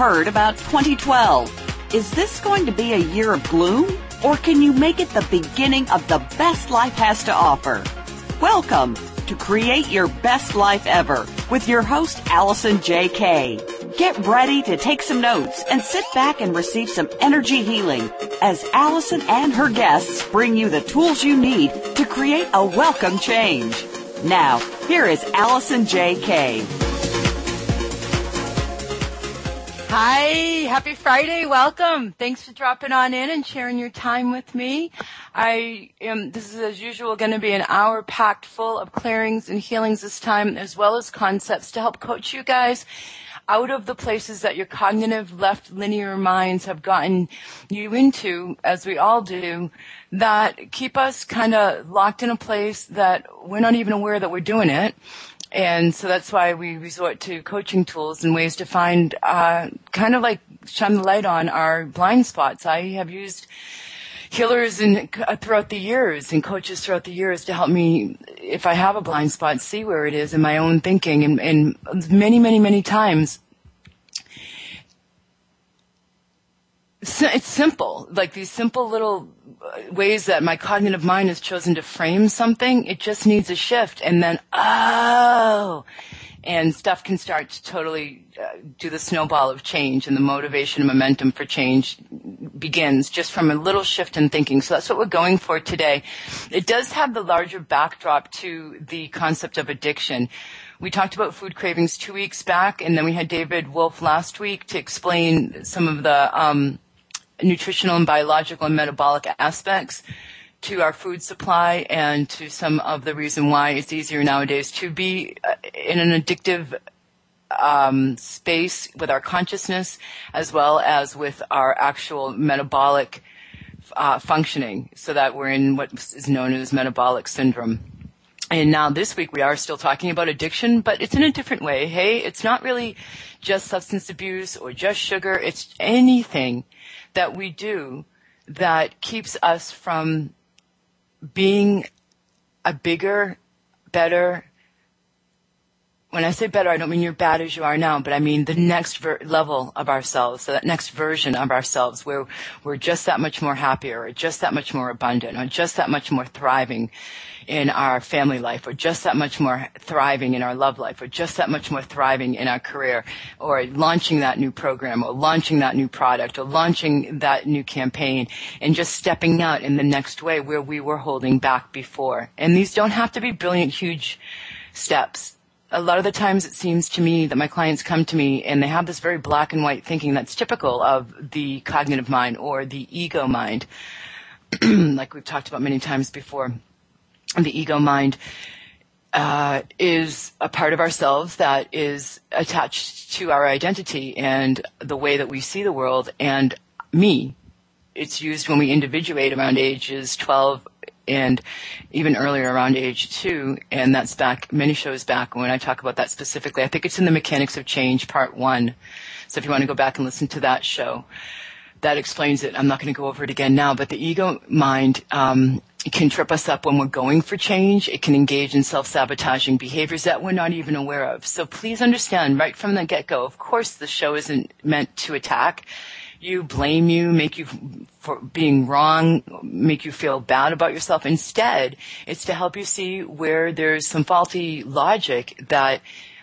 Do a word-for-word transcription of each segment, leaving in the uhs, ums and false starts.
heard about twenty twelve. Is this going to be a year of gloom? Or can you make it the beginning of the best life has to offer? Welcome to Create Your Best Life Ever with your host, Allison J. Kay. Get ready to take some notes and sit back and receive some energy healing as Allison and her guests bring you the tools you need to create a welcome change. Now, here is Allison J. Kay. Hi, happy Friday. Welcome. Thanks for dropping on in and sharing your time with me. I am, this is as usual going to be an hour packed full of clearings and healings this time, as well as concepts to help coach you guys out of the places that your cognitive left linear minds have gotten you into, as we all do, that keep us kind of locked in a place that we're not even aware that we're doing it. And so that's why we resort to coaching tools and ways to find, uh, kind of like shine the light on our blind spots. I have used healers in, uh, throughout the years and coaches throughout the years to help me, if I have a blind spot, see where it is in my own thinking. And, and many, many, many times, it's simple, like these simple little ways that my cognitive mind has chosen to frame something. It just needs a shift, and then, oh, and stuff can start to totally uh, do the snowball of change, and the motivation and momentum for change begins just from a little shift in thinking. So that's what we're going for today. It does have the larger backdrop to the concept of addiction. We talked about food cravings two weeks back, and then we had David Wolf last week to explain some of the um nutritional and biological and metabolic aspects to our food supply and to some of the reason why it's easier nowadays to be in an addictive um, space with our consciousness as well as with our actual metabolic uh, functioning, so that we're in what is known as metabolic syndrome. And now this week we are still talking about addiction, but it's in a different way. Hey, it's not really just substance abuse or just sugar. It's anything that we do that keeps us from being a bigger, better. When I say better, I don't mean you're bad as you are now, but I mean the next ver- level of ourselves, so that next version of ourselves where we're just that much more happier, or just that much more abundant, or just that much more thriving in our family life, or just that much more thriving in our love life, or just that much more thriving in our career, or launching that new program, or launching that new product, or launching that new campaign, and just stepping out in the next way where we were holding back before. And these don't have to be brilliant, huge steps. A lot of the times it seems to me that my clients come to me and they have this very black and white thinking that's typical of the cognitive mind or the ego mind, like we've talked about many times before. The ego mind uh, is a part of ourselves that is attached to our identity and the way that we see the world. And me, it's used when we individuate around ages twelve and even earlier around age two, and that's back many shows back when I talk about that specifically. I think it's in the Mechanics of Change, part one. So if you want to go back and listen to that show, that explains it. I'm not going to go over it again now, but the ego mind um, can trip us up when we're going for change. It can engage in self-sabotaging behaviors that we're not even aware of. So please understand right from the get-go, of course the show isn't meant to attack you, blame you, make you for being wrong, make you feel bad about yourself. Instead, it's to help you see where there's some faulty logic that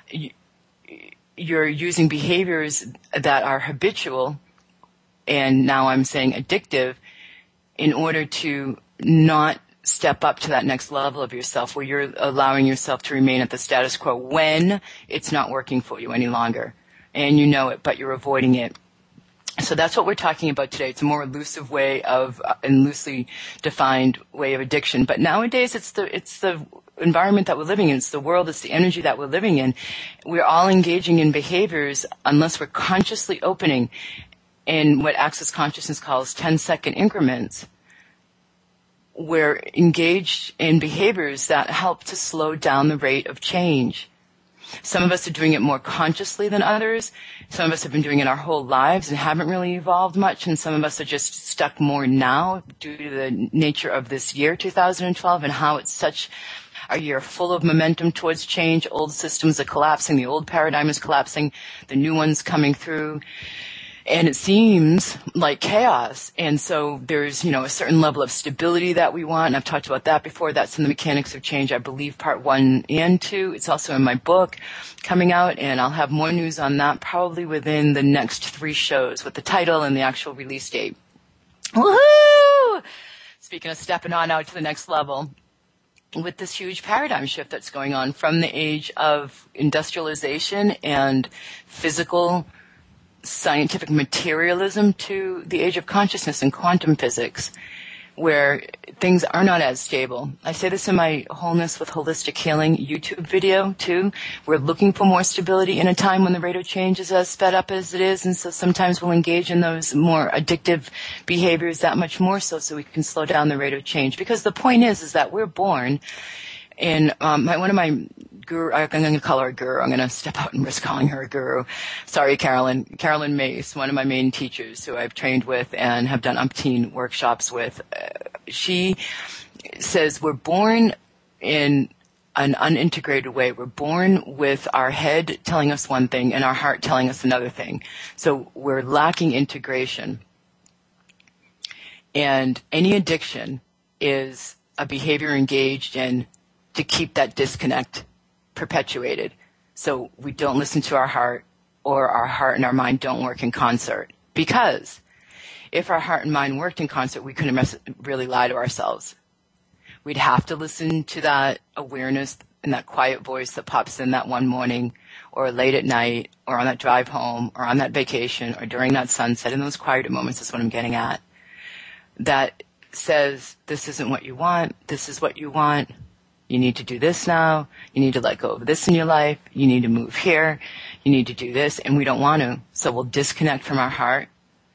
you're using behaviors that are habitual, and now I'm saying addictive, in order to not step up to that next level of yourself where you're allowing yourself to remain at the status quo when it's not working for you any longer. And you know it, but you're avoiding it. So that's what we're talking about today. It's a more elusive way of, uh, and loosely defined way of addiction. But nowadays, it's the it's the environment that we're living in. It's the world. It's the energy that we're living in. We're all engaging in behaviors unless we're consciously opening in what Access Consciousness calls ten-second increments. We're engaged in behaviors that help to slow down the rate of change. Some of us are doing it more consciously than others. Some of us have been doing it our whole lives and haven't really evolved much. And some of us are just stuck more now due to the nature of this year, two thousand twelve, and how it's such a year full of momentum towards change. Old systems are collapsing. The old paradigm is collapsing. The new one's coming through. And it seems like chaos. And so there's, you know, a certain level of stability that we want. And I've talked about that before. That's in the Mechanics of Change, I believe, part one and two. It's also in my book coming out, and I'll have more news on that probably within the next three shows with the title and the actual release date. Woohoo! Speaking of stepping on out to the next level, with this huge paradigm shift that's going on from the age of industrialization and physical scientific materialism to the age of consciousness and quantum physics, where things are not as stable. I say this in my Wholeness with Holistic Healing YouTube video, too. We're looking for more stability in a time when the rate of change is as sped up as it is, and so sometimes we'll engage in those more addictive behaviors that much more so so we can slow down the rate of change. Because the point is, is that we're born in, um, my, one of my guru, I'm going to call her a guru. I'm going to step out and risk calling her a guru. Sorry, Carolyn. Carolyn Mace, one of my main teachers who I've trained with and have done umpteen workshops with. Uh, she says we're born in an unintegrated way. We're born with our head telling us one thing and our heart telling us another thing. So we're lacking integration. And any addiction is a behavior engaged in to keep that disconnect perpetuated. So we don't listen to our heart, or our heart and our mind don't work in concert. Because if our heart and mind worked in concert, we couldn't really lie to ourselves. We'd have to listen to that awareness and that quiet voice that pops in that one morning, or late at night, or on that drive home, or on that vacation, or during that sunset. In those quieter moments is what I'm getting at. That says, this isn't what you want, this is what you want. You need to do this now. You need to let go of this in your life. You need to move here. You need to do this. And we don't want to. So we'll disconnect from our heart,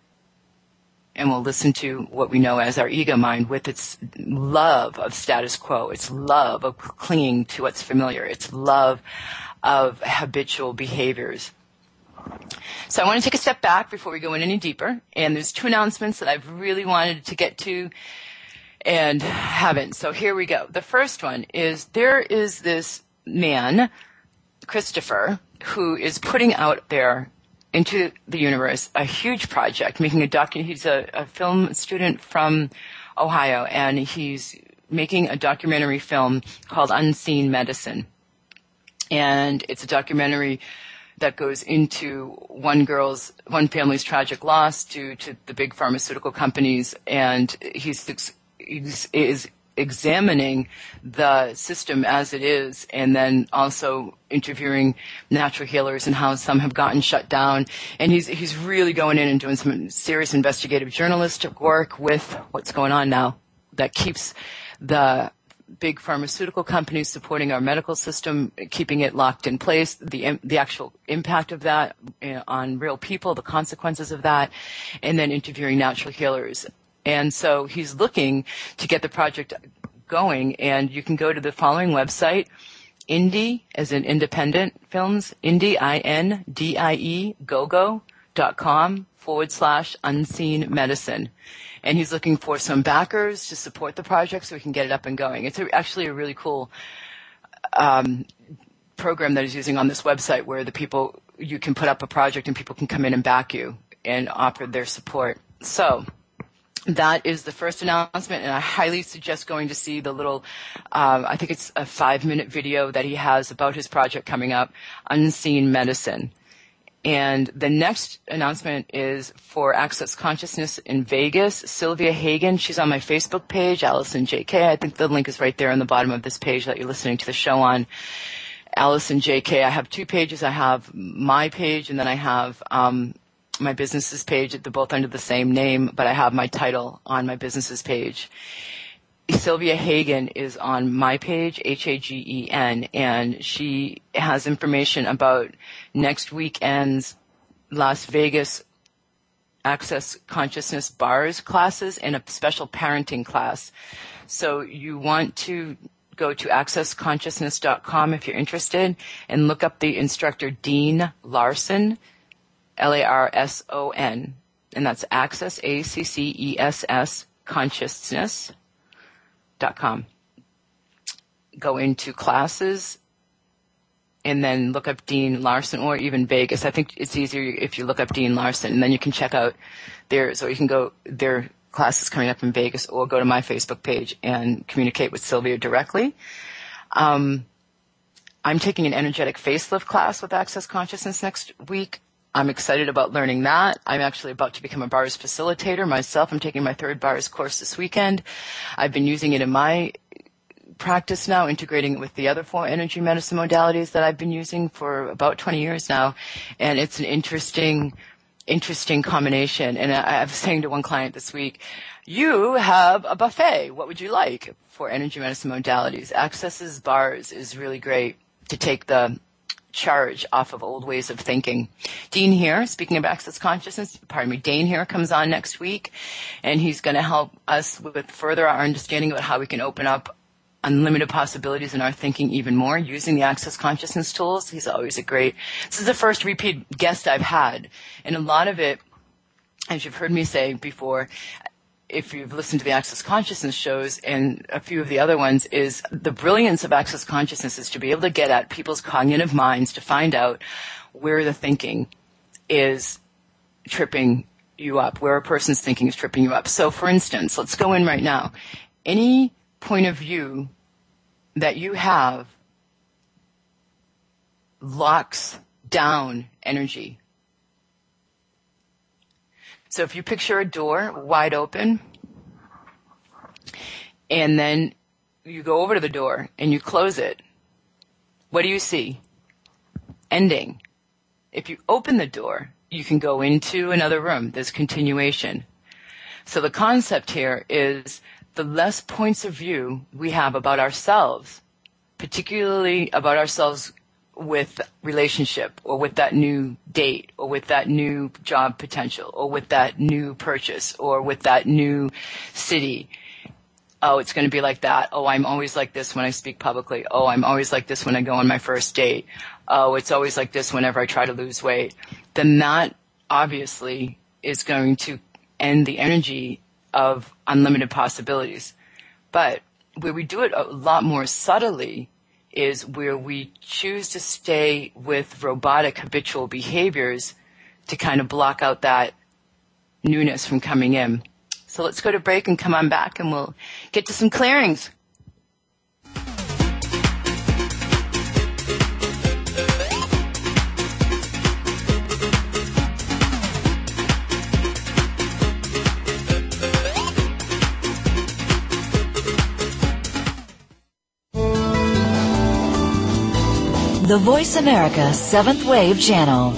and we'll listen to what we know as our ego mind with its love of status quo, its love of clinging to what's familiar, its love of habitual behaviors. So I want to take a step back before we go in any deeper. And there's two announcements that I've really wanted to get to and haven't. So here we go. The first one is there is this man, Christopher, who is putting out there into the universe a huge project, making a docu. He's a, a film student from Ohio, and he's making a documentary film called Unseen Medicine. And it's a documentary that goes into one girl's, one family's tragic loss due to the big pharmaceutical companies, and he's is, is examining the system as it is, and then also interviewing natural healers and how some have gotten shut down. And he's he's really going in and doing some serious investigative journalistic work with what's going on now that keeps the big pharmaceutical companies supporting our medical system, keeping it locked in place, the the actual impact of that on real people, the consequences of that, and then interviewing natural healers. And so he's looking to get the project going, and you can go to the following website, Indie, as in independent films, Indie, I N D I E, gogo dot com forward slash unseen medicine. And he's looking for some backers to support the project so we can get it up and going. It's a, actually a really cool um, program that he's using on this website, where the people, you can put up a project and people can come in and back you and offer their support. So that is the first announcement, and I highly suggest going to see the little, um, I think it's a five-minute video that he has about his project coming up, Unseen Medicine. And the next announcement is for Access Consciousness in Vegas. Sylvia Hagen, she's on my Facebook page, Allison J K. I think the link is right there on the bottom of this page that you're listening to the show on. Allison J K. I have two pages. I have my page, and then I have um my business's page. They're both under the same name, but I have my title on my business's page. Sylvia Hagen is on my page, H A G E N, and she has information about next weekend's Las Vegas Access Consciousness Bars classes and a special parenting class. So you want to go to access consciousness dot com if you're interested and look up the instructor Dean Larson, L A R S O N, and that's Access, A C C E S S, Consciousness dot com. Go into classes and then look up Dean Larson, or even Vegas. I think it's easier if you look up Dean Larson, and then you can check out theirs, or you can go, their classes coming up in Vegas, or go to my Facebook page and communicate with Sylvia directly. Um, I'm taking an energetic facelift class with Access Consciousness next week. I'm excited about learning that. I'm actually about to become a bars facilitator myself. I'm taking my third bars course this weekend. I've been using it in my practice now, integrating it with the other four energy medicine modalities that I've been using for about twenty years now. And it's an interesting, interesting combination. And I, I was saying to one client this week, you have a buffet. What would you like for energy medicine modalities? Access's bars is really great to take the charge off of old ways of thinking. Dean here, speaking of Access Consciousness, pardon me, Dane here comes on next week, and he's going to help us with further our understanding about how we can open up unlimited possibilities in our thinking even more using the Access Consciousness tools. He's always a great, this is the first repeat guest I've had, and a lot of it, as you've heard me say before, if you've listened to the Access Consciousness shows and a few of the other ones, is the brilliance of Access Consciousness is to be able to get at people's cognitive minds to find out where the thinking is tripping you up, where a person's thinking is tripping you up. So, for instance, let's go in right now. Any point of view that you have locks down energy. So if you picture a door wide open, and then you go over to the door and you close it, what do you see? Ending. If you open the door, you can go into another room. There's continuation. So the concept here is the less points of view we have about ourselves, particularly about ourselves with relationship, or with that new date, or with that new job potential, or with that new purchase, or with that new city. Oh, it's going to be like that. Oh, I'm always like this when I speak publicly. Oh, I'm always like this when I go on my first date. Oh, it's always like this whenever I try to lose weight. Then that obviously is going to end the energy of unlimited possibilities. But where we do it a lot more subtly is where we choose to stay with robotic habitual behaviors to kind of block out that newness from coming in. So let's go to break and come on back, and we'll get to some clearings. The Voice America Seventh Wave Channel.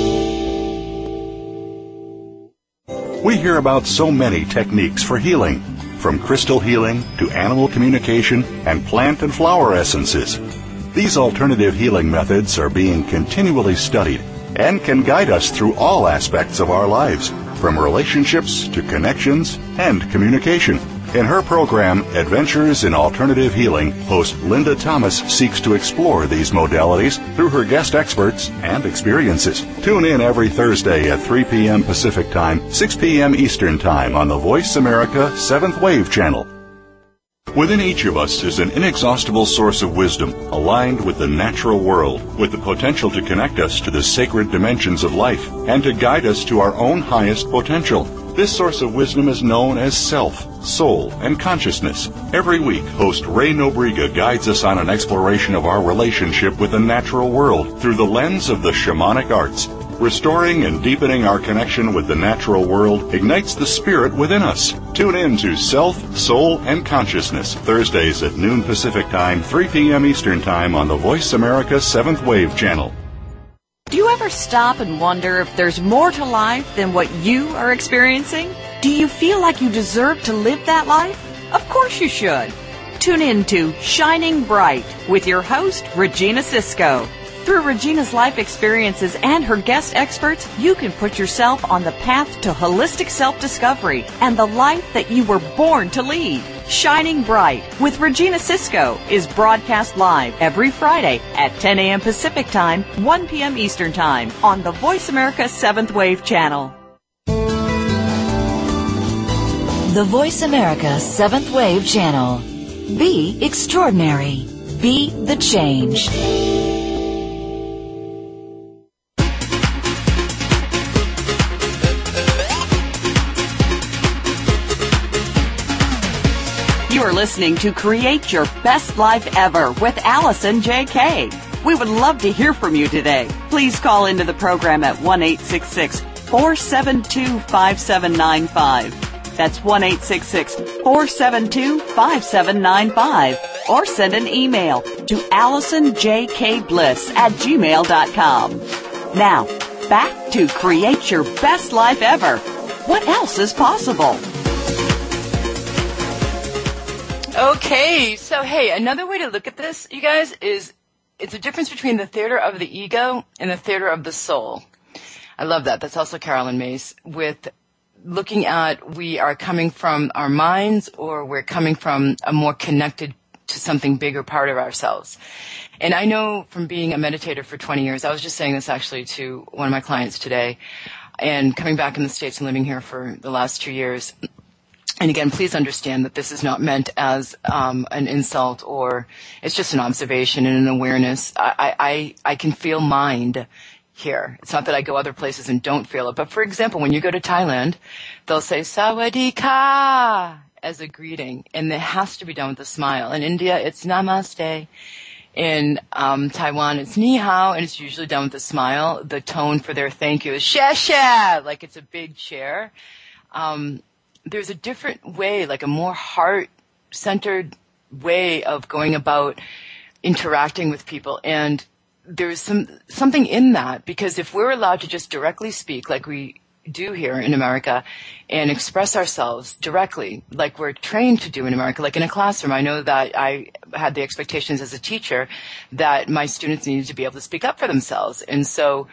We hear about so many techniques for healing, from crystal healing to animal communication and plant and flower essences. These alternative healing methods are being continually studied and can guide us through all aspects of our lives, from relationships to connections and communication. In her program, Adventures in Alternative Healing, host Linda Thomas seeks to explore these modalities through her guest experts and experiences. Tune in every Thursday at three p.m. Pacific Time, six p.m. Eastern Time on the Voice America Seventh Wave Channel. Within each of us is an inexhaustible source of wisdom, aligned with the natural world, with the potential to connect us to the sacred dimensions of life and to guide us to our own highest potential. This source of wisdom is known as self, soul, and consciousness. Every week, host Ray Nobrega guides us on an exploration of our relationship with the natural world through the lens of the shamanic arts. Restoring and deepening our connection with the natural world ignites the spirit within us. Tune in to Self, Soul, and Consciousness, Thursdays at noon Pacific Time, three p.m. Eastern Time on the Voice America Seventh Wave Channel. Do you ever stop and wonder if there's more to life than what you are experiencing? Do you feel like you deserve to live that life? Of course you should. Tune in to Shining Bright with your host, Regina Sisko. Through Regina's life experiences and her guest experts, you can put yourself on the path to holistic self-discovery and the life that you were born to lead. Shining Bright with Regina Sisko is broadcast live every Friday at ten a.m. Pacific Time, one p.m. Eastern Time on the Voice America Seventh Wave Channel. The Voice America Seventh Wave Channel. Be extraordinary. Be the change. are listening to Create Your Best Life Ever with Allison J K. We would love to hear from you today. Please call into the program at one eight six six, four seven two, five seven nine five. That's one eight six six, four seven two, five seven nine five. Or send an email to allison j k bliss at gmail dot com. Now, back to Create Your Best Life Ever. What else is possible? Okay, so hey, another way to look at this, you guys, is it's a difference between the theater of the ego and the theater of the soul. I love that. That's also Carolyn Mace, with looking at we are coming from our minds or we're coming from a more connected to something bigger part of ourselves. And I know from being a meditator for twenty years, I was just saying this actually to one of my clients today, and coming back in the States and living here for the last two years. And again, please understand that this is not meant as um, an insult, or it's just an observation and an awareness. I, I, I can feel mind here. It's not that I go other places and don't feel it. But for example, when you go to Thailand, they'll say Sawadee Ka as a greeting, and it has to be done with a smile. In India, it's Namaste. In um, Taiwan, it's Ni Hao, and it's usually done with a smile. The tone for their thank you is Xie Xie, like it's a big chair. Um, there's a different way, like a more heart-centered way of going about interacting with people. And there's some something in that, because if we're allowed to just directly speak like we do here in America and express ourselves directly like we're trained to do in America, like in a classroom, I know that I had the expectations as a teacher that my students needed to be able to speak up for themselves. And so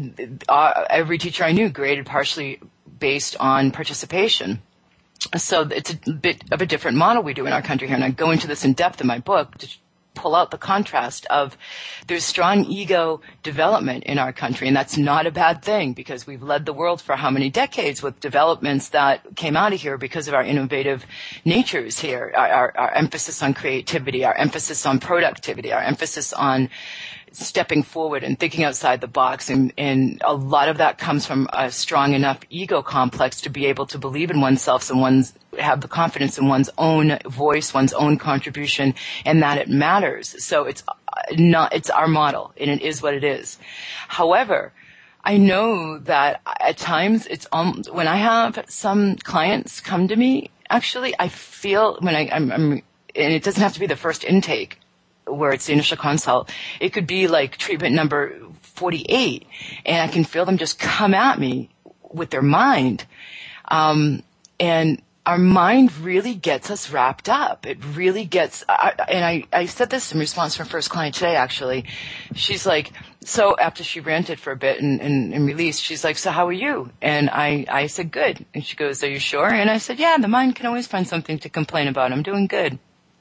uh, every teacher I knew graded partially based on participation. So it's a bit of a different model we do in our country here, and I go into this in depth in my book to pull out the contrast of there's strong ego development in our country, and that's not a bad thing, because we've led the world for how many decades with developments that came out of here because of our innovative natures here, our, our, our emphasis on creativity, our emphasis on productivity, our emphasis on stepping forward and thinking outside the box, and, and a lot of that comes from a strong enough ego complex to be able to believe in oneself and one's have the confidence in one's own voice, one's own contribution, and that it matters. So it's not, it's our model, and it is what it is. However, I know that at times it's, um, when I have some clients come to me, actually, I feel when I, I'm, I'm, and it doesn't have to be the first intake where it's the initial consult. It could be like treatment number forty-eight, and I can feel them just come at me with their mind. Um, and our mind really gets us wrapped up. It really gets, I, and I, I said this in response to my first client today, actually. She's like, so after she ranted for a bit and, and, and released, she's like, so how are you? And I, I said, good. And she goes, are you sure? And I said, yeah, the mind can always find something to complain about. I'm doing good.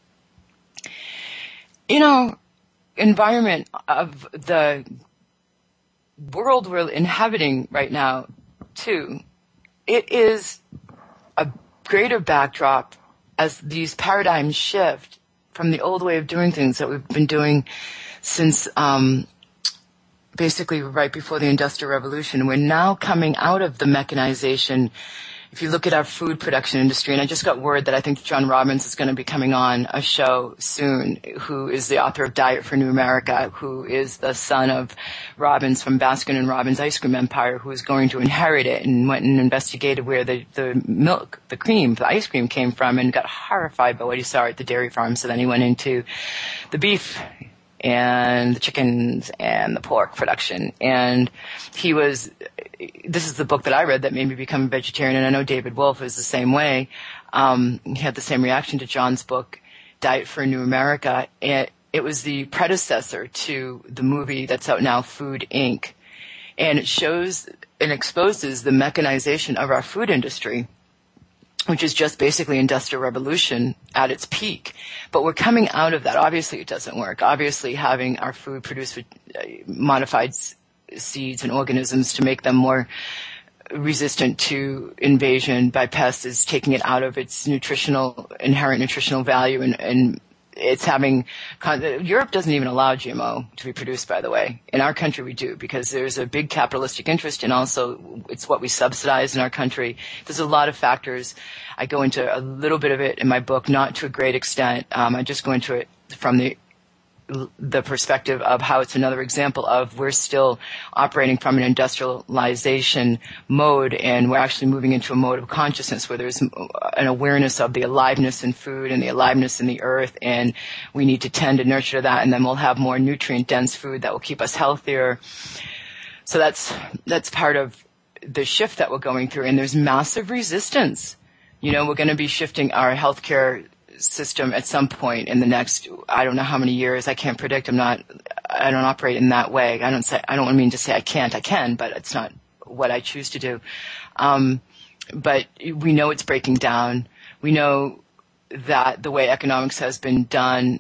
You know, environment of the world we're inhabiting right now, too, it is a greater backdrop as these paradigms shift from the old way of doing things that we've been doing since um, basically right before the Industrial Revolution. We're now coming out of the mechanization. If you look at our food production industry, and I just got word that I think John Robbins is going to be coming on a show soon, who is the author of Diet for New America, who is the son of Robbins from Baskin and Robbins Ice Cream Empire, who is going to inherit it, and went and investigated where the, the milk, the cream, the ice cream came from, and got horrified by what he saw at the dairy farm. So then he went into the beef and the chickens and the pork production. And he was, this is the book that I read that made me become a vegetarian, and I know David Wolf is the same way. Um, he had the same reaction to John's book, Diet for a New America. It, it was the predecessor to the movie that's out now, Food, Incorporated. And it shows and exposes the mechanization of our food industry, which is just basically Industrial Revolution at its peak. But we're coming out of that. Obviously, it doesn't work. Obviously, having our food produced with uh, modified s- seeds and organisms to make them more resistant to invasion by pests is taking it out of its nutritional, inherent nutritional value and, and it's having, Europe doesn't even allow G M O to be produced, by the way. In our country we do, because there's a big capitalistic interest, and also it's what we subsidize in our country. There's a lot of factors. I go into a little bit of it in my book, not to a great extent. Um, I just go into it from the the perspective of how it's another example of we're still operating from an industrialization mode, and we're actually moving into a mode of consciousness where there's an awareness of the aliveness in food and the aliveness in the earth, and we need to tend to nurture that, and then we'll have more nutrient-dense food that will keep us healthier. So that's that's part of the shift that we're going through, and there's massive resistance. You know, we're going to be shifting our healthcare system at some point in the next, I don't know how many years. I can't predict. I'm not, I don't operate in that way. I don't say, I don't mean to say I can't. I can, but it's not what I choose to do. Um, but we know it's breaking down. We know that the way economics has been done,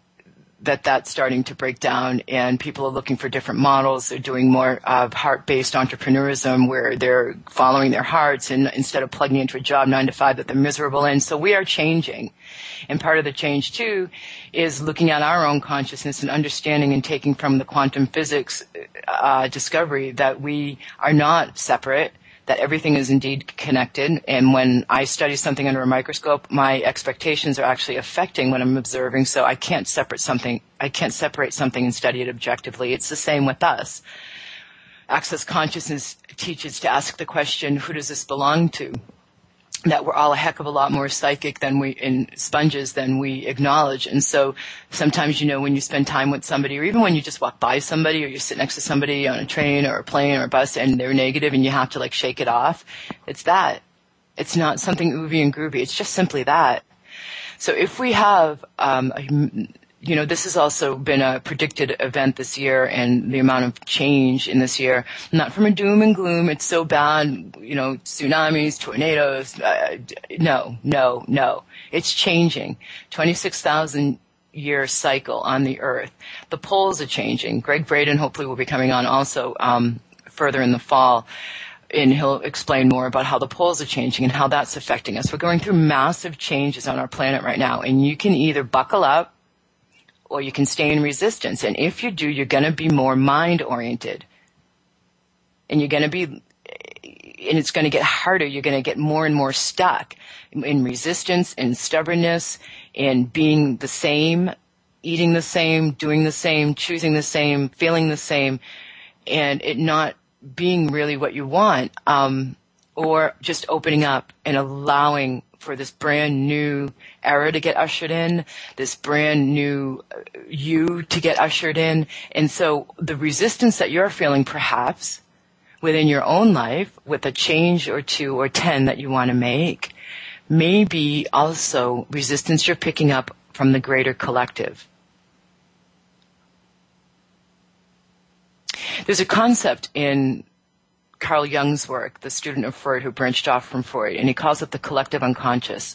that that's starting to break down, and people are looking for different models. They're doing more of heart-based entrepreneurism where they're following their hearts and instead of plugging into a job nine to five that they're miserable in. So we are changing. And part of the change, too, is looking at our own consciousness and understanding and taking from the quantum physics uh, discovery that we are not separate, that everything is indeed connected. And when I study something under a microscope, my expectations are actually affecting what I'm observing. So I can't separate something. I can't separate something and study it objectively. It's the same with us. Access consciousness teaches to ask the question, who does this belong to? That we're all a heck of a lot more psychic than we, in sponges than we acknowledge. And so sometimes, you know, when you spend time with somebody, or even when you just walk by somebody, or you sit next to somebody on a train or a plane or a bus and they're negative and you have to like shake it off, it's that. It's not something oovy and groovy. It's just simply that. So if we have, um, a, you know, this has also been a predicted event this year, and the amount of change in this year, not from a doom and gloom, it's so bad, you know, tsunamis, tornadoes, uh, no, no, no. It's changing. twenty-six thousand year cycle on the earth. The poles are changing. Greg Braden hopefully will be coming on also um, further in the fall, and he'll explain more about how the poles are changing and how that's affecting us. We're going through massive changes on our planet right now, and you can either buckle up or you can stay in resistance. And if you do, you're going to be more mind-oriented. And you're going to be, and it's going to get harder. You're going to get more and more stuck in resistance, in stubbornness, in being the same, eating the same, doing the same, choosing the same, feeling the same, and it not being really what you want, um, or just opening up and allowing for this brand new era to get ushered in, this brand new you to get ushered in. And so the resistance that you're feeling perhaps within your own life with a change or two or ten that you want to make may be also resistance you're picking up from the greater collective. There's a concept in Carl Jung's work, the student of Freud who branched off from Freud, and he calls it the collective unconscious.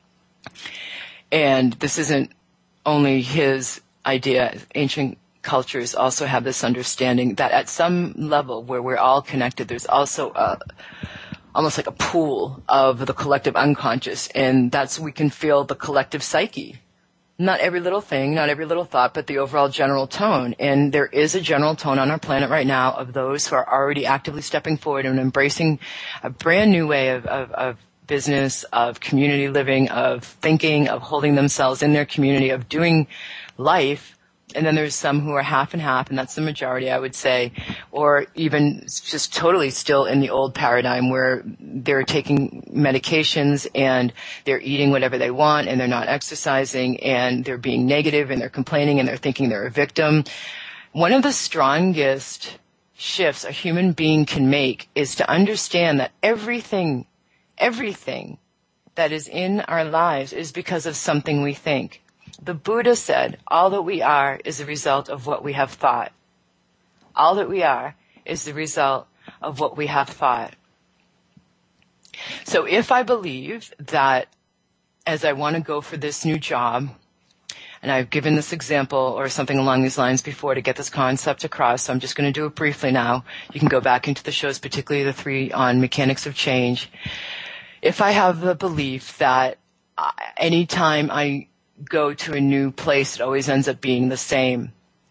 And this isn't only his idea. Ancient cultures also have this understanding that at some level where we're all connected, there's also a, almost like a pool of the collective unconscious, and that's we can feel the collective psyche. Not every little thing, not every little thought, but the overall general tone. And there is a general tone on our planet right now of those who are already actively stepping forward and embracing a brand new way of, of, of business, of community living, of thinking, of holding themselves in their community, of doing life. And then there's some who are half and half, and that's the majority, I would say, or even just totally still in the old paradigm where they're taking medications and they're eating whatever they want and they're not exercising and they're being negative and they're complaining and they're thinking they're a victim. One of the strongest shifts a human being can make is to understand that everything, everything that is in our lives is because of something we think. The Buddha said, all that we are is the result of what we have thought. All that we are is the result of what we have thought. So if I believe that as I want to go for this new job, and I've given this example or something along these lines before to get this concept across, so I'm just going to do it briefly now. You can go back into the shows, particularly the three on mechanics of change. If I have the belief that anytime I go to a new place, it always ends up being the same.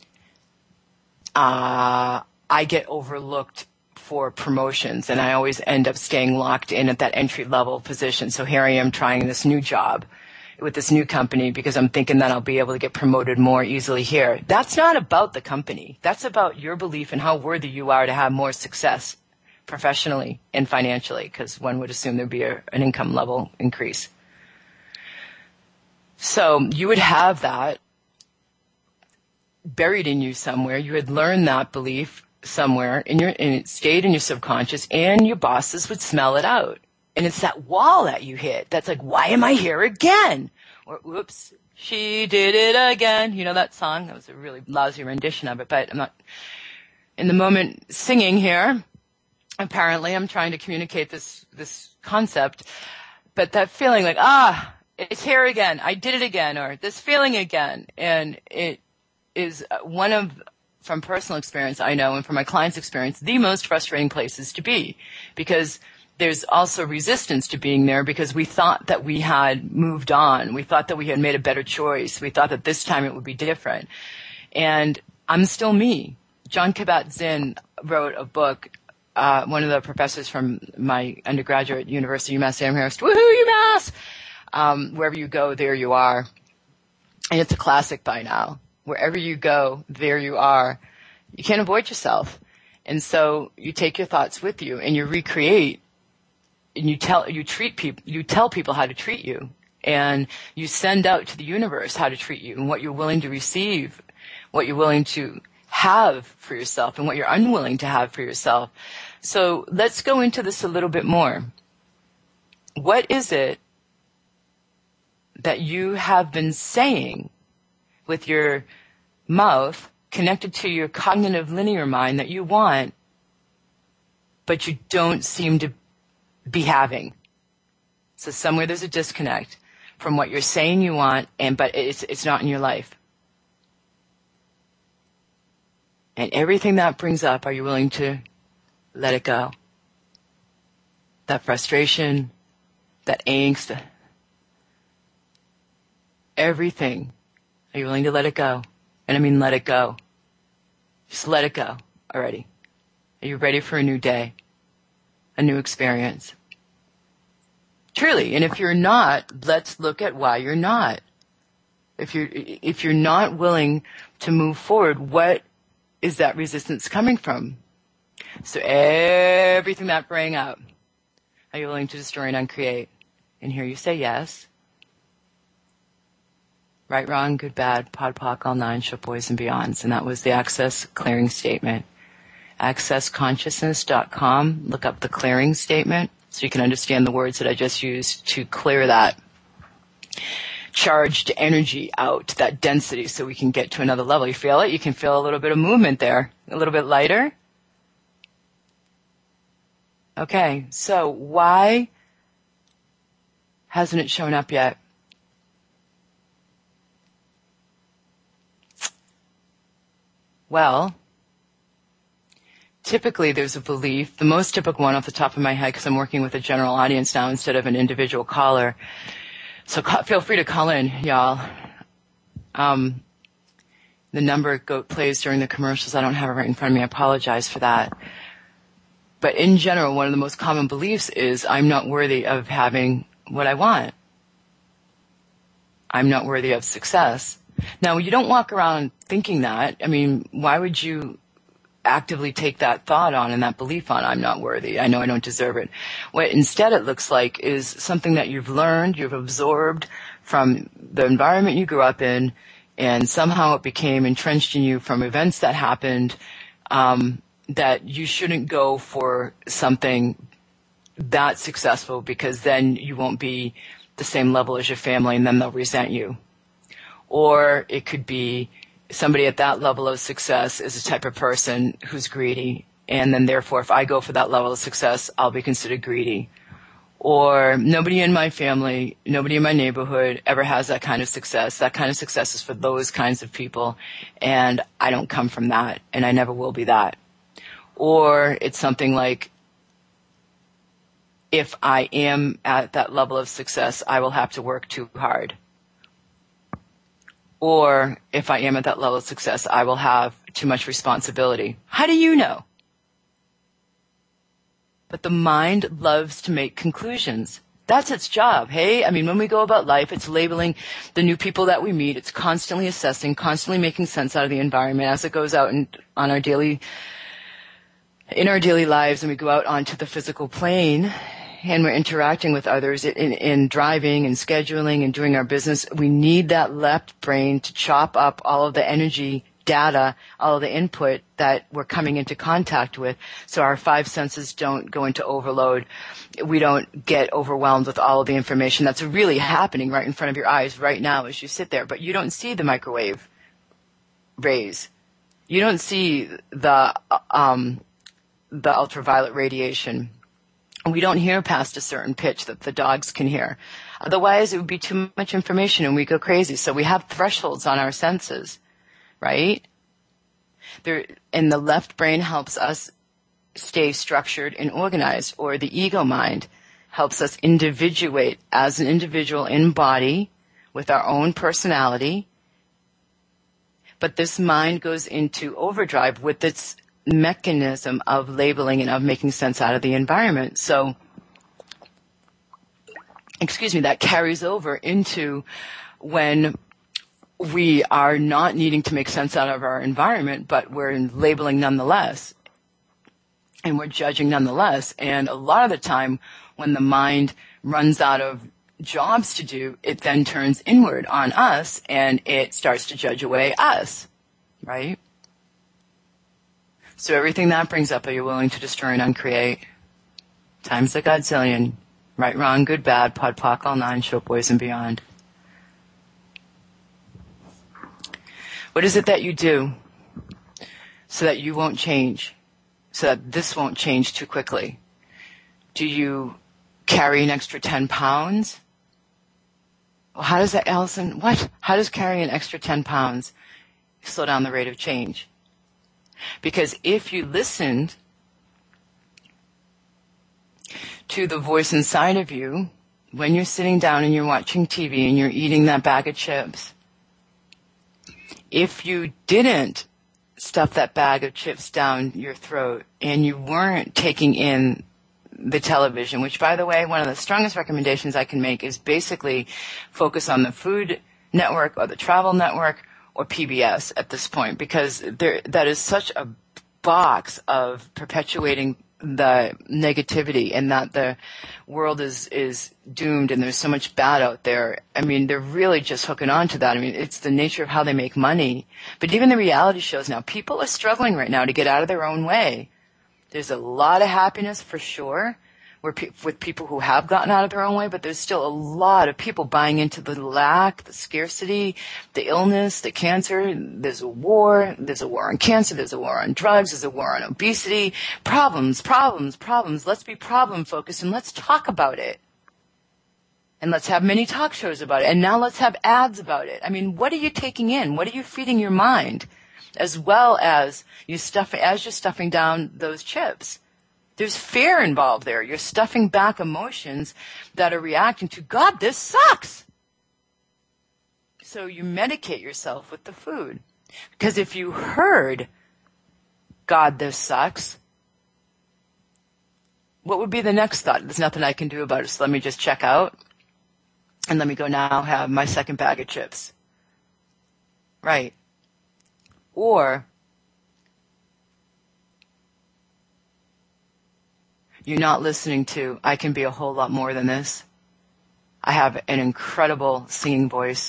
Uh, I get overlooked for promotions, and I always end up staying locked in at that entry-level position. So here I am trying this new job with this new company because I'm thinking that I'll be able to get promoted more easily here. That's not about the company. That's about your belief in how worthy you are to have more success professionally and financially, because one would assume there'd be a, an income level increase. So you would have that buried in you somewhere. You had learned that belief somewhere in your, and it stayed in your subconscious, and your bosses would smell it out. And it's that wall that you hit that's like, why am I here again? Or, whoops, she did it again. You know that song? That was a really lousy rendition of it, but I'm not in the moment singing here. Apparently, I'm trying to communicate this, this concept, but that feeling like, ah, it's here again. I did it again, or this feeling again. And it is one of, from personal experience, I know, and from my clients' experience, the most frustrating places to be, because there's also resistance to being there because we thought that we had moved on. We thought that we had made a better choice. We thought that this time it would be different. And I'm still me. Jon Kabat-Zinn wrote a book, uh, one of the professors from my undergraduate university, UMass Amherst, woohoo, UMass! Um, wherever you go, there you are. And it's a classic by now. Wherever you go, there you are. You can't avoid yourself. And so you take your thoughts with you and you recreate, and you tell, you treat people, you tell people how to treat you, and you send out to the universe how to treat you and what you're willing to receive, what you're willing to have for yourself and what you're unwilling to have for yourself. So let's go into this a little bit more. What is it that you have been saying with your mouth connected to your cognitive linear mind that you want, but you don't seem to be having? So somewhere there's a disconnect from what you're saying you want, and but it's it's not in your life. And everything that brings up, are you willing to let it go? That frustration, that angst, everything. Are you willing to let it go? And I mean let it go. Just let it go already. Are you ready for a new day? A new experience? Truly. And if you're not, let's look at why you're not. If you're, if you're not willing to move forward, what is that resistance coming from? So everything that bring up, are you willing to destroy and uncreate? And here you say yes. Right, wrong, good, bad, pod, poc, all nine, show boys and beyonds. And that was the Access Clearing Statement. access consciousness dot com. Look up the clearing statement so you can understand the words that I just used to clear that charged energy out, that density, so we can get to another level. You feel it? You can feel a little bit of movement there. A little bit lighter. Okay, so why hasn't it shown up yet? Well, typically there's a belief, the most typical one off the top of my head, because I'm working with a general audience now instead of an individual caller. So ca- feel free to call in, y'all. Um, the number go- plays during the commercials. I don't have it right in front of me. I apologize for that. But in general, one of the most common beliefs is I'm not worthy of having what I want. I'm not worthy of success. Now, you don't walk around thinking that. I mean, why would you actively take that thought on and that belief on, I'm not worthy, I know I don't deserve it? What instead it looks like is something that you've learned, you've absorbed from the environment you grew up in, and somehow it became entrenched in you from events that happened, um, that you shouldn't go for something that successful because then you won't be the same level as your family and then they'll resent you. Or it could be somebody at that level of success is a type of person who's greedy, and then therefore if I go for that level of success, I'll be considered greedy. Or nobody in my family, nobody in my neighborhood ever has that kind of success. That kind of success is for those kinds of people, and I don't come from that, and I never will be that. Or it's something like, if I am at that level of success, I will have to work too hard. Or if I am at that level of success, I will have too much responsibility. How do you know? But the mind loves to make conclusions. That's its job, hey? I mean, when we go about life, it's labeling the new people that we meet. It's constantly assessing, constantly making sense out of the environment as it goes out and on our daily, in our daily lives, and we go out onto the physical plane and we're interacting with others in, in driving and scheduling and doing our business. We need that left brain to chop up all of the energy data, all of the input that we're coming into contact with, so our five senses don't go into overload. We don't get overwhelmed with all of the information that's really happening right in front of your eyes right now as you sit there. But you don't see the microwave rays. You don't see the um, the ultraviolet radiation. We don't hear past a certain pitch that the dogs can hear. Otherwise, it would be too much information and we go crazy. So we have thresholds on our senses. Right? There, and the left brain helps us stay structured and organized, or the ego mind helps us individuate as an individual in body with our own personality. But this mind goes into overdrive with its mechanism of labeling and of making sense out of the environment. So, excuse me, that carries over into when we are not needing to make sense out of our environment, but we're labeling nonetheless, and we're judging nonetheless. And a lot of the time, when the mind runs out of jobs to do, it then turns inward on us, and it starts to judge away us, right? So everything that brings up, are you willing to destroy and uncreate? Times a godzillion. Right, wrong, good, bad, pod, poc, all nine, show boys and beyond. What is it that you do so that you won't change, so that this won't change too quickly? Do you carry an extra ten pounds? Well, how does that, Allison, what? How does carrying an extra ten pounds slow down the rate of change? Because if you listened to the voice inside of you when you're sitting down and you're watching T V and you're eating that bag of chips, if you didn't stuff that bag of chips down your throat and you weren't taking in the television, which, by the way, one of the strongest recommendations I can make is basically focus on the Food Network or the Travel Network or P B S at this point, because there, that is such a box of perpetuating the negativity and that the world is, is doomed and there's so much bad out there. I mean, they're really just hooking on to that. I mean, it's the nature of how they make money. But even the reality shows now, people are struggling right now to get out of their own way. There's a lot of happiness for sure where pe- with people who have gotten out of their own way, but there's still a lot of people buying into the lack, the scarcity, the illness, the cancer. There's a war. There's a war on cancer. There's a war on drugs. There's a war on obesity. Problems, problems, problems. Let's be problem focused and let's talk about it. And let's have many talk shows about it. And now let's have ads about it. I mean, what are you taking in? What are you feeding your mind? As well as you stuff, as you're stuffing down those chips. There's fear involved there. You're stuffing back emotions that are reacting to, God, this sucks. So you medicate yourself with the food. Because if you heard, God, this sucks, what would be the next thought? There's nothing I can do about it, so let me just check out. And let me go now have my second bag of chips. Right. Or you're not listening to, I can be a whole lot more than this. I have an incredible singing voice.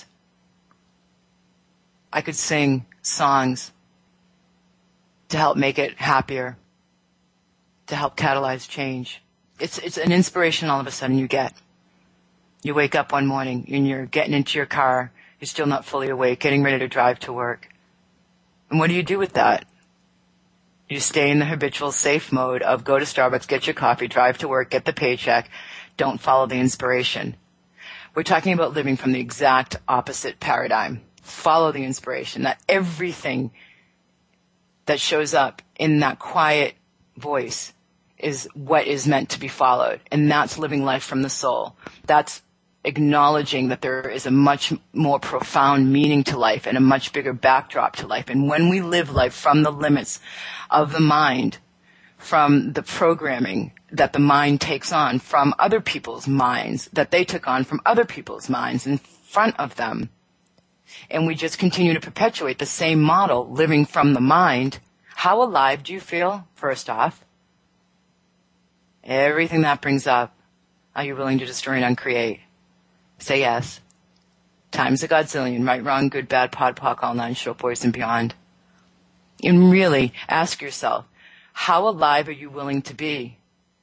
I could sing songs to help make it happier, to help catalyze change. It's, it's an inspiration all of a sudden you get. You wake up one morning and you're getting into your car. You're still not fully awake, getting ready to drive to work. And what do you do with that? You stay in the habitual safe mode of go to Starbucks, get your coffee, drive to work, get the paycheck. Don't follow the inspiration. We're talking about living from the exact opposite paradigm. Follow the inspiration. That everything that shows up in that quiet voice is what is meant to be followed. And that's living life from the soul. That's acknowledging that there is a much more profound meaning to life and a much bigger backdrop to life. And when we live life from the limits of the mind, from the programming that the mind takes on from other people's minds, that they took on from other people's minds in front of them, and we just continue to perpetuate the same model living from the mind, how alive do you feel, first off? Everything that brings up, are you willing to destroy and uncreate? Say yes. Times a godzillion, right, wrong, good, bad, pod, poc, all nine, short boys and beyond. And really ask yourself, how alive are you willing to be?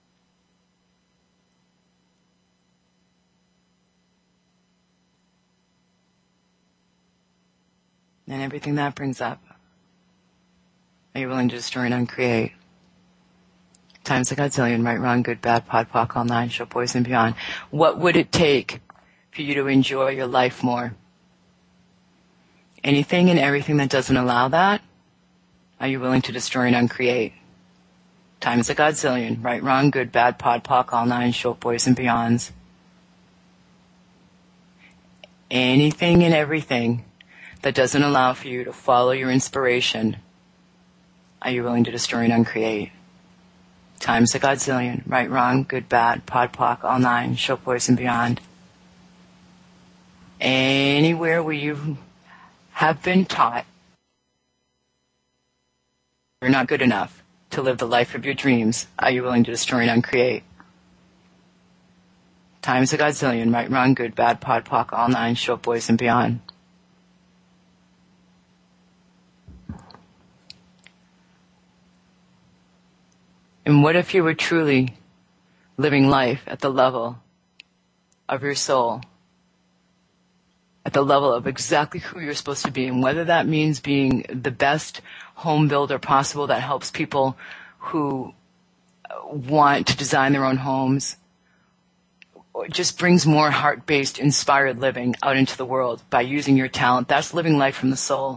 And everything that brings up, are you willing to destroy and uncreate? Times a godzillion, right, wrong, good, bad, pod, poc, all nine, short boys and beyond. What would it take for you to enjoy your life more? Anything and everything that doesn't allow that, are you willing to destroy and uncreate? Times a godzillion, right, wrong, good, bad, pod, poc, all nine, short boys and beyonds. Anything and everything that doesn't allow for you to follow your inspiration, are you willing to destroy and uncreate? Times a godzillion, right, wrong, good, bad, pod, poc, all nine, short boys and beyond. Anywhere where you have been taught you're not good enough to live the life of your dreams, are you willing to destroy and uncreate? Times a godzillion, right, wrong, good, bad, pod, poc, all nine, short boys and beyond. And what if you were truly living life at the level of your soul, at the level of exactly who you're supposed to be, and whether that means being the best home builder possible that helps people who want to design their own homes, or just brings more heart-based, inspired living out into the world by using your talent. That's living life from the soul.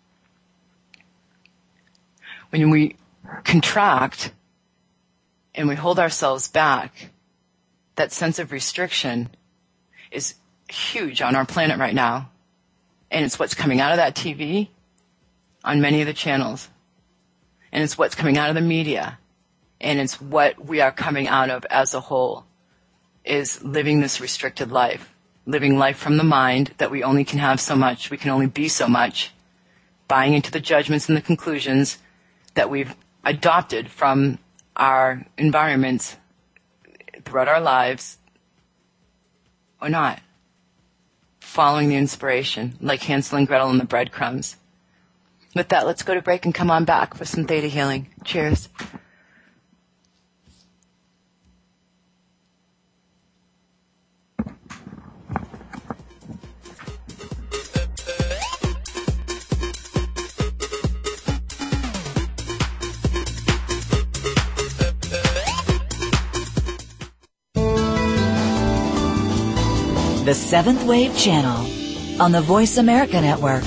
When we contract and we hold ourselves back, that sense of restriction is huge on our planet right now. And it's what's coming out of that T V on many of the channels. And it's what's coming out of the media. And it's what we are coming out of as a whole, is living this restricted life. Living life from the mind, that we only can have so much, we can only be so much. Buying into the judgments and the conclusions that we've adopted from our environments throughout our lives, or not. Following the inspiration, like Hansel and Gretel and the breadcrumbs. With that, let's go to break and come on back for some theta healing. Cheers. The Seventh Wave Channel on the Voice America Network.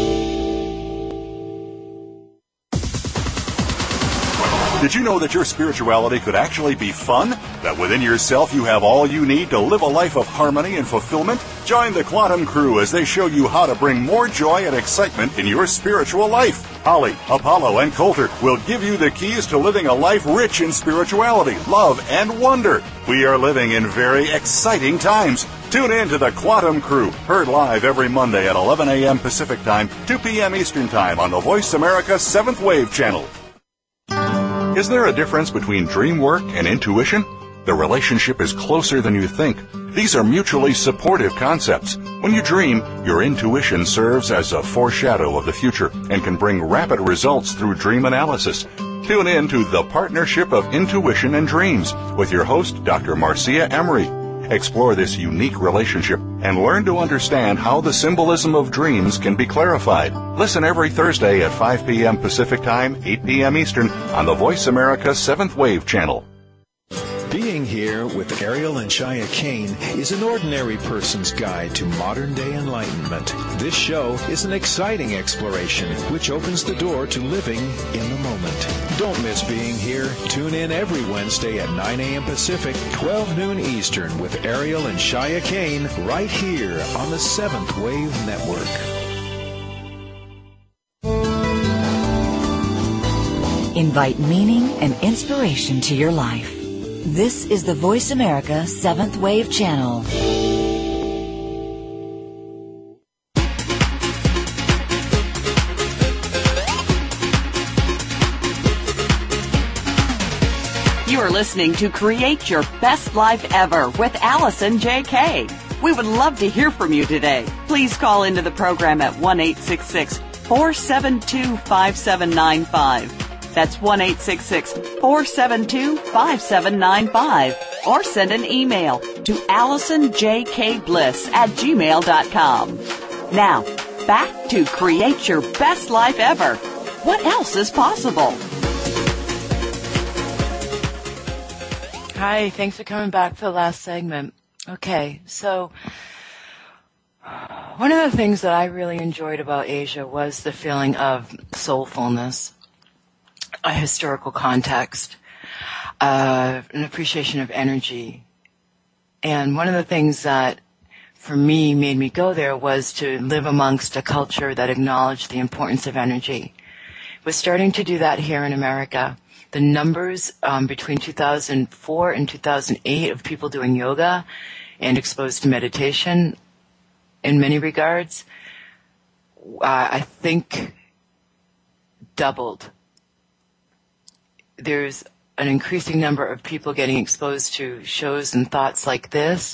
Did you know that your spirituality could actually be fun? That within yourself you have all you need to live a life of harmony and fulfillment? Join the Quantum Crew as they show you how to bring more joy and excitement in your spiritual life. Holly, Apollo, and Coulter will give you the keys to living a life rich in spirituality, love, and wonder. We are living in very exciting times. Tune in to the Quantum Crew, heard live every Monday at eleven a.m. Pacific Time, two p.m. Eastern Time on the Voice America Seventh Wave Channel. Is there a difference between dream work and intuition? The relationship is closer than you think. These are mutually supportive concepts. When you dream, your intuition serves as a foreshadow of the future and can bring rapid results through dream analysis. Tune in to The Partnership of Intuition and Dreams with your host, Doctor Marcia Emery. Explore this unique relationship and learn to understand how the symbolism of dreams can be clarified. Listen every Thursday at five p.m. Pacific Time, eight p.m. Eastern on the Voice America Seventh Wave Channel. Being Here with Ariel and Shia Kane is an ordinary person's guide to modern-day enlightenment. This show is an exciting exploration which opens the door to living in the moment. Don't miss Being Here. Tune in every Wednesday at nine a.m. Pacific, twelve noon Eastern with Ariel and Shia Kane right here on the Seventh Wave Network. Invite meaning and inspiration to your life. This is the Voice America Seventh Wave Channel. You are listening to Create Your Best Life Ever with Allison J. K. We would love to hear from you today. Please call into the program at one eight six six, four seven two, five seven nine five. That's one eight six six, four seven two, five seven nine five. Or send an email to allisonjkbliss at gmail dot com. Now, back to Create Your Best Life Ever. What else is possible? Hi, thanks for coming back for the last segment. Okay, so one of the things that I really enjoyed about Asia was the feeling of soulfulness, a historical context, uh, an appreciation of energy. And one of the things that, for me, made me go there was to live amongst a culture that acknowledged the importance of energy. We're starting to do that here in America. The numbers um, between two thousand four and two thousand eight of people doing yoga and exposed to meditation, in many regards, uh, I think doubled. There's an increasing number of people getting exposed to shows and thoughts like this.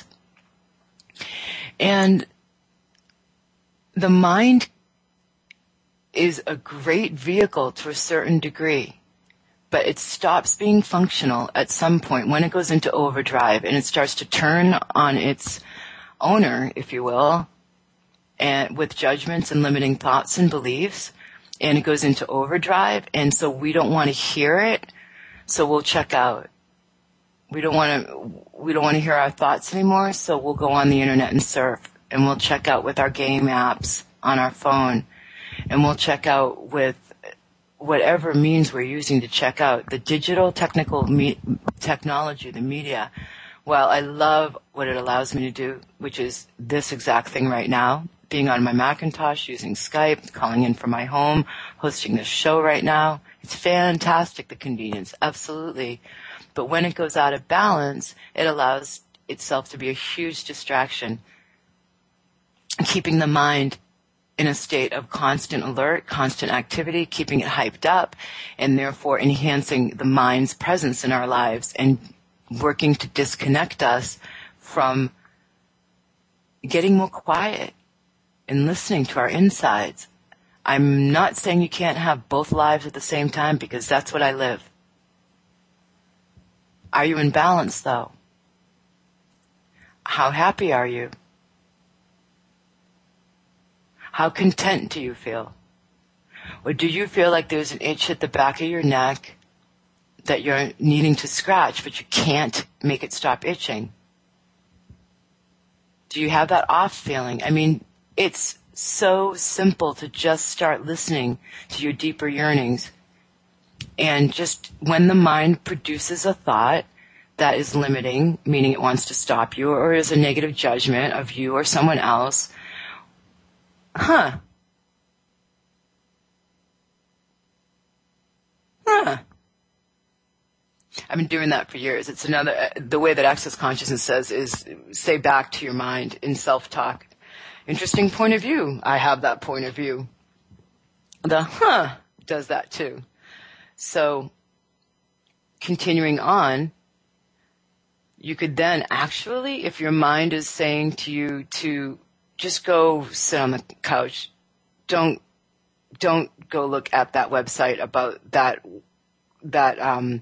And the mind is a great vehicle to a certain degree, but it stops being functional at some point when it goes into overdrive and it starts to turn on its owner, if you will, and with judgments and limiting thoughts and beliefs, and it goes into overdrive, and so we don't want to hear it. So we'll check out. We don't want to, we don't want to hear our thoughts anymore, so we'll go on the internet and surf, and we'll check out with our game apps on our phone, and we'll check out with whatever means we're using to check out. The digital technical me- technology, the media, well, I love what it allows me to do, which is this exact thing right now, being on my Macintosh, using Skype, calling in from my home, hosting this show right now. It's fantastic, the convenience, absolutely. But when it goes out of balance, it allows itself to be a huge distraction, keeping the mind in a state of constant alert, constant activity, keeping it hyped up, and therefore enhancing the mind's presence in our lives and working to disconnect us from getting more quiet and listening to our insides. I'm not saying you can't have both lives at the same time, because that's what I live. Are you in balance, though? How happy are you? How content do you feel? Or do you feel like there's an itch at the back of your neck that you're needing to scratch, but you can't make it stop itching? Do you have that off feeling? I mean, it's so simple to just start listening to your deeper yearnings. And just when the mind produces a thought that is limiting, meaning it wants to stop you, or is a negative judgment of you or someone else, huh, huh. I've been doing that for years. It's another, the way that Access Consciousness says is say back to your mind in self-talk. Interesting point of view. I have that point of view. The huh does that too. So, continuing on, you could then actually, if your mind is saying to you to just go sit on the couch, don't, don't go look at that website about that, that, um,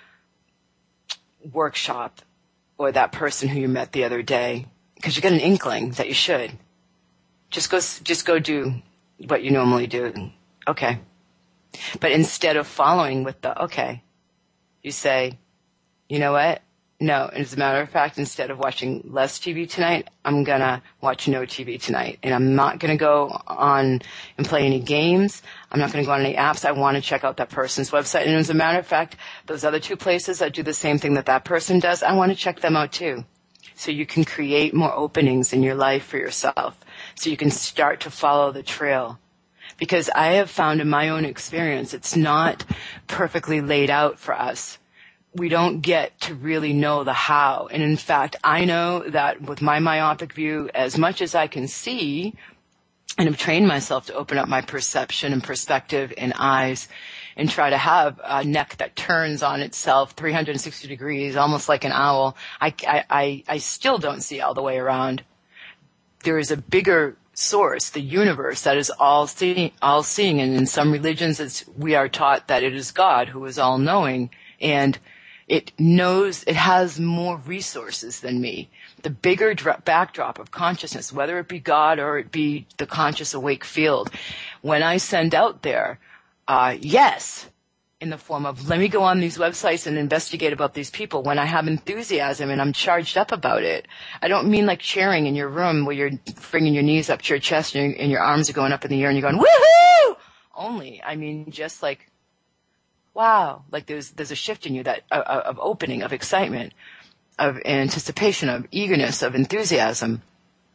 workshop or that person who you met the other day, because you get an inkling that you should. Just go, just go do what you normally do. Okay. But instead of following with the, okay, you say, you know what? No, as a matter of fact, instead of watching less T V tonight, I'm going to watch no T V tonight. And I'm not going to go on and play any games. I'm not going to go on any apps. I want to check out that person's website. And as a matter of fact, those other two places that do the same thing that that person does, I want to check them out too. So you can create more openings in your life for yourself. So you can start to follow the trail. Because I have found in my own experience, it's not perfectly laid out for us. We don't get to really know the how. And in fact, I know that with my myopic view, as much as I can see, and have trained myself to open up my perception and perspective and eyes and try to have a neck that turns on itself three hundred sixty degrees, almost like an owl, I, I, I still don't see all the way around. There is a bigger source, the universe, that is all seeing, all seeing. And in some religions, it's, we are taught that it is God who is all knowing. And it knows, it has more resources than me. The bigger dr- backdrop of consciousness, whether it be God or it be the conscious awake field, when I send out there, uh, yes, in the form of, let me go on these websites and investigate about these people, when I have enthusiasm and I'm charged up about it. I don't mean like cheering in your room where you're bringing your knees up to your chest and your, and your arms are going up in the air and you're going, woohoo! Only, I mean, just like, wow, like there's there's a shift in you that uh, of opening, of excitement, of anticipation, of eagerness, of enthusiasm.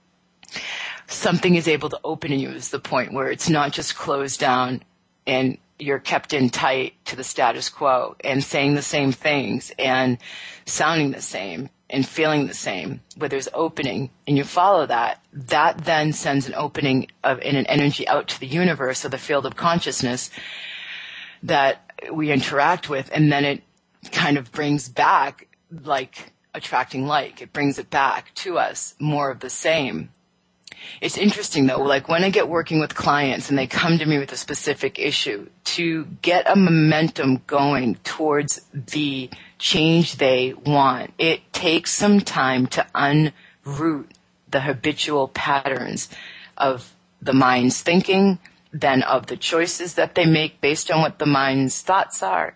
Something is able to open in you is the point where it's not just closed down and you're kept in tight to the status quo and saying the same things and sounding the same and feeling the same. Where there's opening and you follow that, that then sends an opening of in an energy out to the universe or the field of consciousness that we interact with, and then it kind of brings back, like attracting like, it brings it back to us, more of the same. It's interesting though, like when I get working with clients and they come to me with a specific issue, to get a momentum going towards the change they want, it takes some time to unroot the habitual patterns of the mind's thinking, then of the choices that they make based on what the mind's thoughts are,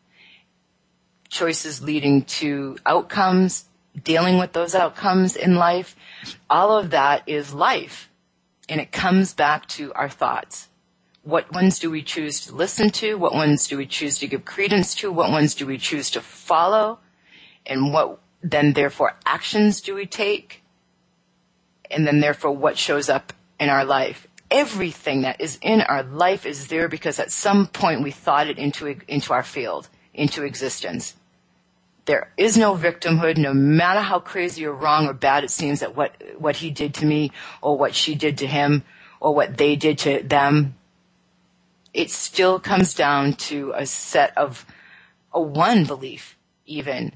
choices leading to outcomes, dealing with those outcomes in life. All of that is life, and it comes back to our thoughts. What ones do we choose to listen to? What ones do we choose to give credence to? What ones do we choose to follow? And what then, therefore, actions do we take? And then, therefore, what shows up in our life? Everything that is in our life is there because at some point we thought it into into our field, into existence. There is no victimhood, no matter how crazy or wrong or bad it seems that what what he did to me or what she did to him or what they did to them. It still comes down to a set of a one belief, even.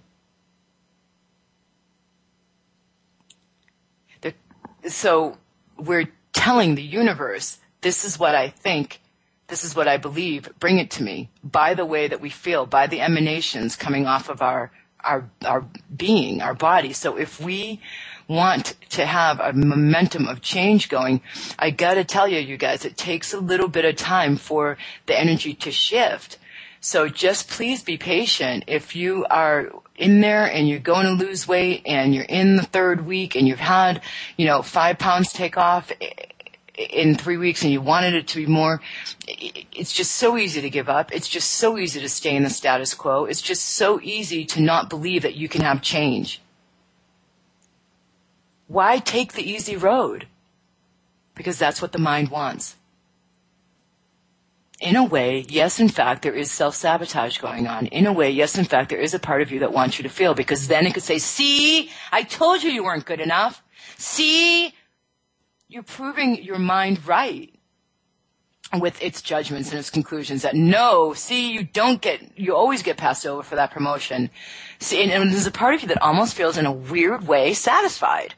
The, so we're telling the universe, this is what I think, this is what I believe, bring it to me, by the way that we feel, by the emanations coming off of our, our, our being, our body. So if we want to have a momentum of change going, I gotta tell you, you guys, it takes a little bit of time for the energy to shift. So just please be patient. If you are in there and you're going to lose weight and you're in the third week and you've had, you know, five pounds take off in three weeks and you wanted it to be more, it's just so easy to give up. It's just so easy to stay in the status quo. It's just so easy to not believe that you can have change. Why take the easy road? Because that's what the mind wants. In a way, yes, in fact, there is self-sabotage going on. In a way, yes, in fact, there is a part of you that wants you to feel, because then it could say, see, I told you you weren't good enough. See, you're proving your mind right with its judgments and its conclusions that no, see, you don't get, you always get passed over for that promotion. See, and, and there's a part of you that almost feels in a weird way satisfied.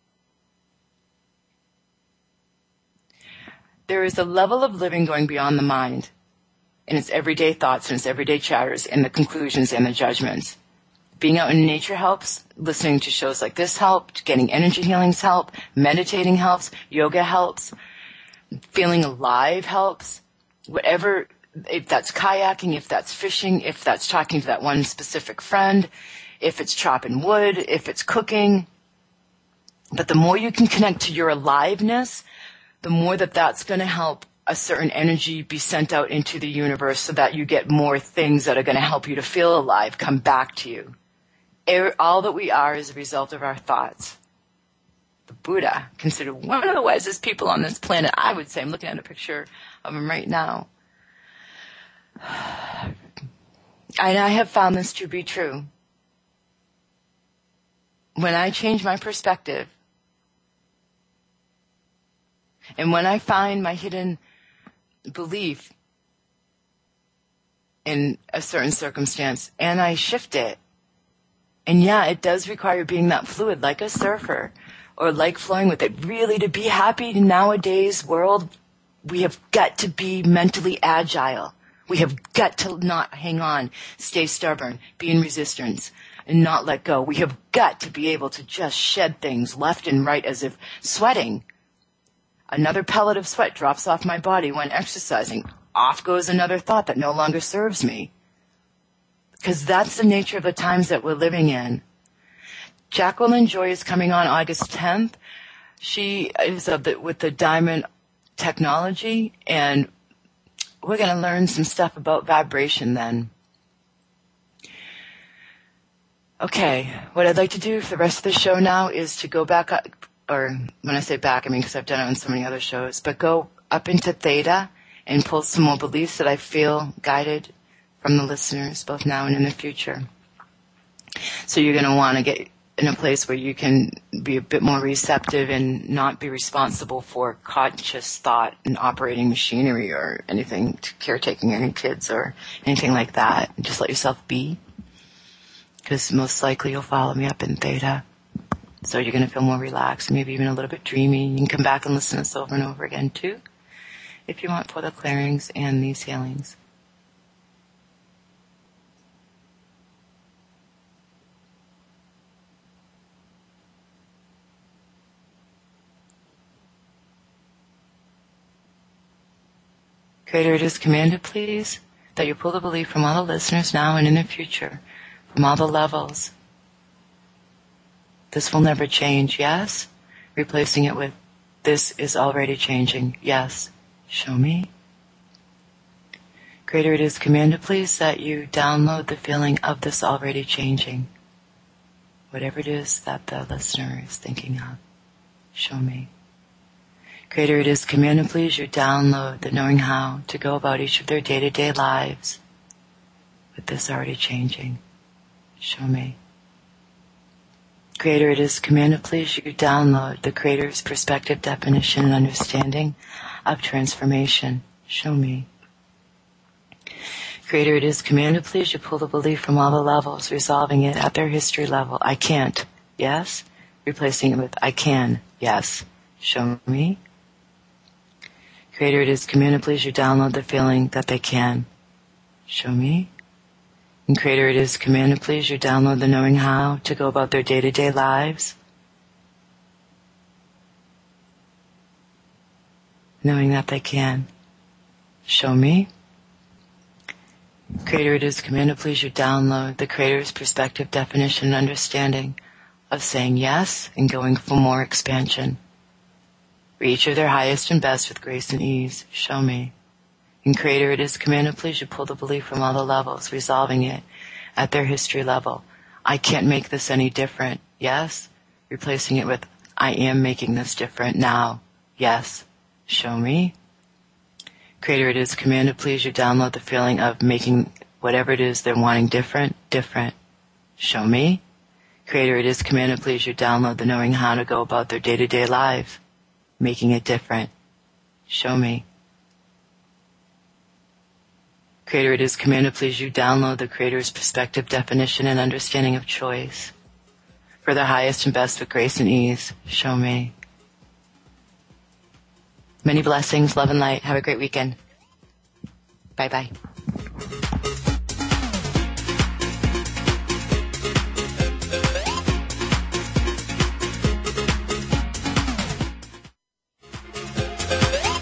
There is a level of living going beyond the mind in its everyday thoughts and its everyday chatters and the conclusions and the judgments. Being out in nature helps. Listening to shows like this helps. Getting energy healings help. Meditating helps. Yoga helps. Feeling alive helps. Whatever, if that's kayaking, if that's fishing, if that's talking to that one specific friend, if it's chopping wood, if it's cooking. But the more you can connect to your aliveness, the more that that's going to help a certain energy be sent out into the universe so that you get more things that are going to help you to feel alive come back to you. All that we are is a result of our thoughts. The Buddha, considered one of the wisest people on this planet, I would say. I'm looking at a picture of him right now. And I have found this to be true. When I change my perspective, and when I find my hidden belief in a certain circumstance, and I shift it, and yeah, it does require being that fluid, like a surfer, or like flowing with it. Really, to be happy in nowadays world, we have got to be mentally agile. We have got to not hang on, stay stubborn, be in resistance, and not let go. We have got to be able to just shed things left and right as if sweating. Another pellet of sweat drops off my body when exercising. Off goes another thought that no longer serves me. Because that's the nature of the times that we're living in. Jacqueline Joy is coming on August tenth. She is of the, with the Diamond Technology, and we're going to learn some stuff about vibration then. Okay, what I'd like to do for the rest of the show now is to go back up, or when I say back, I mean because I've done it on so many other shows, but go up into Theta and pull some more beliefs that I feel guided from the listeners, both now and in the future. So you're going to want to get in a place where you can be a bit more receptive and not be responsible for conscious thought and operating machinery or anything, caretaking any kids or anything like that. Just let yourself be, because most likely you'll follow me up in Theta. So you're going to feel more relaxed, maybe even a little bit dreamy. You can come back and listen to this over and over again too, if you want, for the clearings and these healings. Creator, it is commanded, please, that you pull the belief from all the listeners now and in the future, from all the levels. This will never change, yes? Replacing it with, this is already changing, yes. Show me. Creator, it is commanded, please, that you download the feeling of this already changing. Whatever it is that the listener is thinking of, show me. Creator, it is commanded, please, you download the knowing how to go about each of their day-to-day lives with this already changing. Show me. Creator, it is commanded, please, you download the Creator's perspective, definition, and understanding of transformation. Show me. Creator, it is commanded, please, you pull the belief from all the levels, resolving it at their history level. I can't. Yes? Replacing it with I can. Yes. Show me. Creator, it is commanded, please, you download the feeling that they can. Show me. And Creator, it is commanded, please, you download the knowing how to go about their day-to-day lives. Knowing that they can. Show me. Creator, it is commanded, please, you download the Creator's perspective, definition, and understanding of saying yes and going for more expansion. Reach of their highest and best with grace and ease. Show me. And Creator, it is commanded, please, you pull the belief from all the levels, resolving it at their history level. I can't make this any different. Yes? Replacing it with, I am making this different now. Yes. Show me. Creator, it is commanded, please, you download the feeling of making whatever it is they're wanting different, different. Show me. Creator, it is commanded, please, you download the knowing how to go about their day-to-day life, making it different. Show me. Creator, it is commanded, please, you download the Creator's perspective, definition, and understanding of choice for their highest and best with grace and ease. Show me. Many blessings, love and light. Have a great weekend. Bye-bye.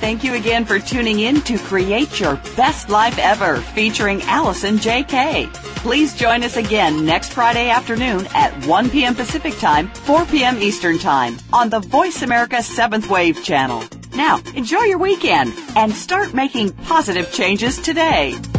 Thank you again for tuning in to Create Your Best Life Ever, featuring Allison J K. Please join us again next Friday afternoon at one p.m. Pacific Time, four p.m. Eastern Time on the Voice America seventh Wave channel. Now, enjoy your weekend and start making positive changes today.